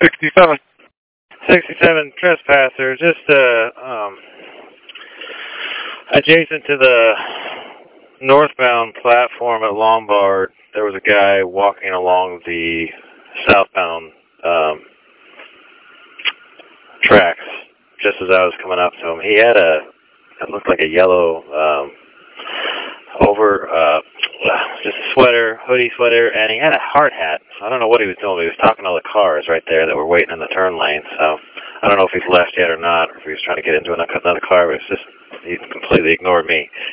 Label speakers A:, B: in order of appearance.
A: 67.
B: 67 trespasser, just adjacent to the northbound platform at Lombard. There was a guy walking along the southbound tracks just as I was coming up to him. He had it looked like a yellow just a sweater, hoodie sweater, and he had a hard hat. So I don't know what he was doing, but he was talking to all the cars right there that were waiting in the turn lane. So I don't know if he's left yet or not, or if he was trying to get into another car, but it's just, he completely ignored me.